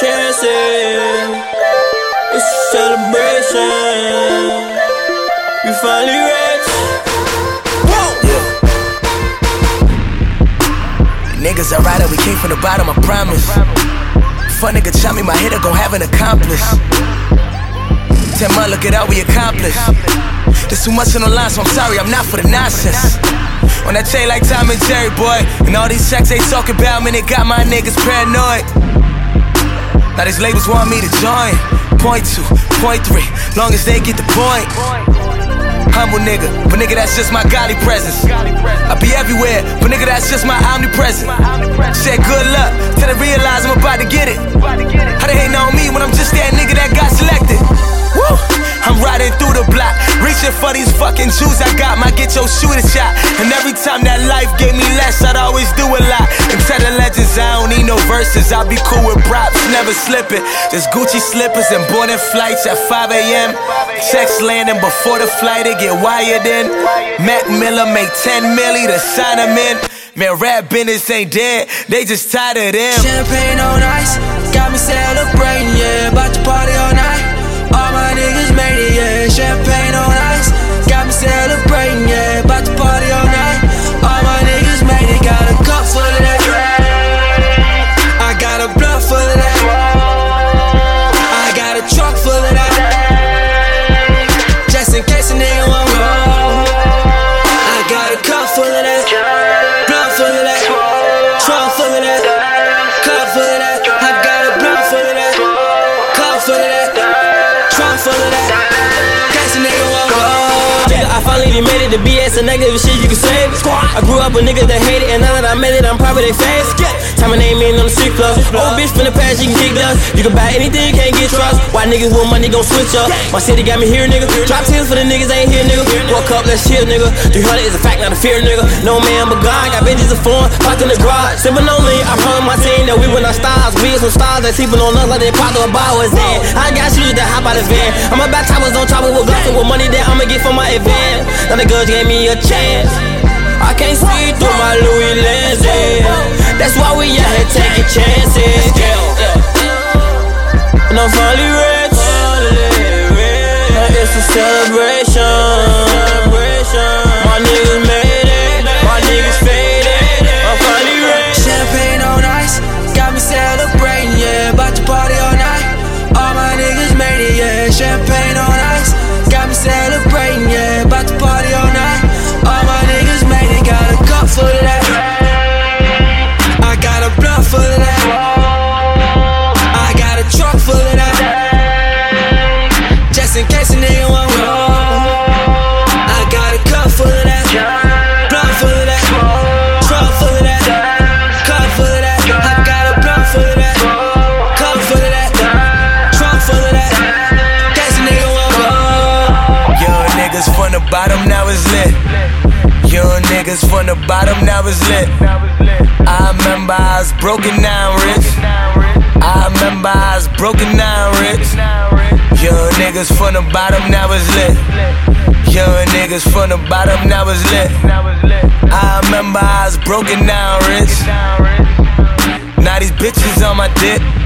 chances. It's a celebration. We finally rich. Yeah. Niggas alright, we came from the bottom, I promise. Fuck nigga chop me, my hitter gon' have an accomplice. 10 months, look at all we accomplished. There's too much on the line, so I'm sorry, I'm not for the nonsense. On that chain like Tom and Jerry, boy. And all these checks they talking about, man, they got my niggas paranoid. Now these labels want me to join. Point 2, point 3, long as they get the point. Humble nigga, but nigga, that's just my godly presence. I be everywhere, but nigga, that's just my omnipresent. Said good luck, till they realize I'm about to get it. How they hating on me when I'm just that nigga that got selected? Woo! I'm riding through the block, reaching for these fucking Jews I got, might get your shooter shot. And every time that life gave me less, I'd always do a lot. And tell the legends I don't need no verses, I'll be cool with props, never slipping. Just Gucci slippers and boarding flights at 5 a.m. Checks landing before the flight, it get wired in. Mac Miller make 10 milli to sign them in. Man, rap business ain't dead, they just tired of them. Champagne on ice, got me celebrating, yeah. About to party all night, all my niggas made it, yeah. Champagne on ice, got me celebrating, yeah. About to party all night, all my niggas made it. Got a cup full of that, I got a blunt full of that, I got a truck full of that, just in case a nigga won't roll. I got a cup full of that, blunt full of that, truck full of that, cup full of that. I got a blunt full of that, cup full of that, trunk full of that. Case a nigga won't roll. Nigga, I finally made it. The BS and negative shit, you can save it. I grew up with niggas that hate it, and now that I made it, I'm probably their face. Time my name in on the street club. Old bitch from the past, you can kick dust. You can buy anything, can't get trust. Why niggas with money gon' switch up? My city got me here, nigga. Drop tears for the niggas ain't here, nigga. Walk up, let's chill, nigga. 300 is a fact, not a fear, nigga. No man but God. Got bitches of foreign, parked in the garage. Sippin' on lean, I promise my team that we were not stars. We some stars that sleeping on us like they popped up about us in. I got shooters that hop out the van. I'm about choppers on chopper with guns and with money that I'ma get from my advance. Now the girls gave me a chance. I can't see through my Louis lenses. That's why we out here taking chances. And I'm finally rich, and it's a celebration. My niggas made it, my niggas faded. I'm finally rich. Champagne on ice, got me celebrating, yeah. About to party all night, all my niggas made it, yeah. Champagne on ice, got me celebrating, yeah. About to party all night, all my niggas made it. Got a cup full of that, I got a blunt full of that, I got a truck full of that, just in case a nigga won't roll. I got a cup full of that, blunt full of that, truck full of that, cup full of that. I got a blunt full of that, cup full of that, truck full of that, case a nigga won't roll. Young niggas from the bottom, now it's lit. Young niggas from the bottom, now it's lit. I remember I was broken down rich. I remember I was broken down rich. Young niggas from the bottom, now it's lit. Young niggas from the bottom, now it's lit. I remember I was broken down rich. Now these bitches on my dick.